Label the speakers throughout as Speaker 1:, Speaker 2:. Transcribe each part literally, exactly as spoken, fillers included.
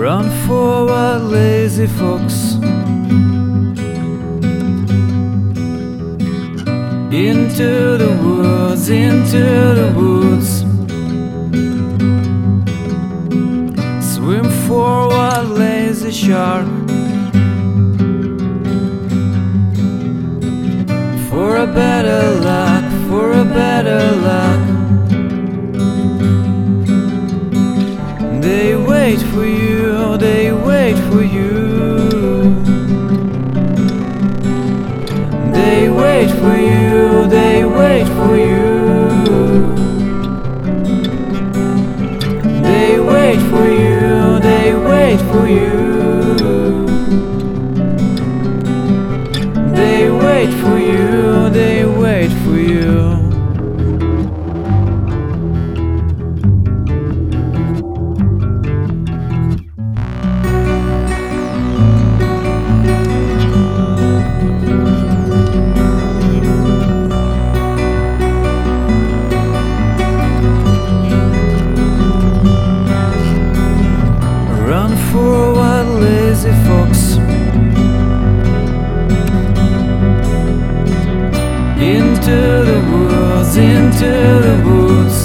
Speaker 1: Run forward, lazy fox, into the woods, into the woods. Swim forward, lazy shark, for a better luck, for a better luck. They wait for you, they wait for you. They wait for you, they wait for you. They wait for you, they wait for you. They wait for you, they wait for you. Run forward, lazy fox, into the woods, into the woods.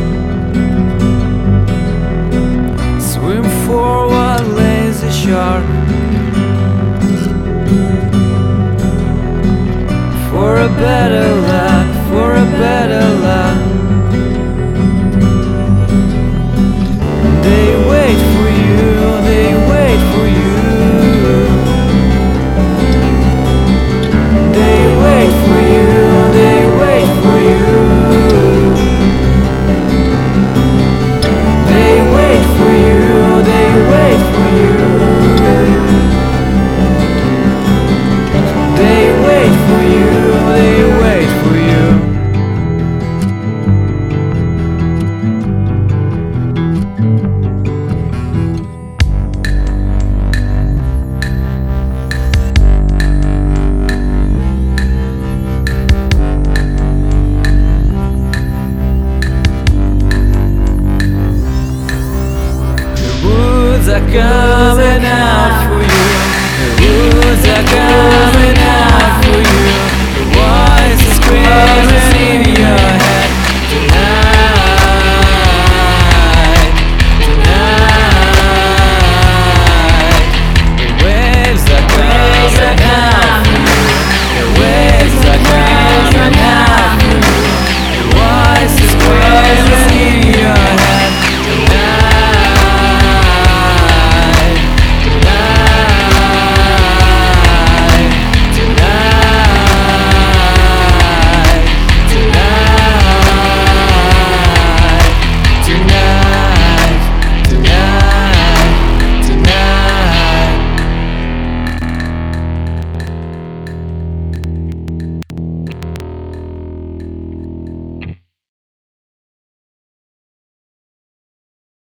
Speaker 1: Swim forward, lazy shark, for a better luck, for a better luck. They wait for you, they wait for you. They wait for you, they wait for you. They wait for you, they wait for you. They wait for you, they wait for you. The woods are coming out for you. The woods are coming.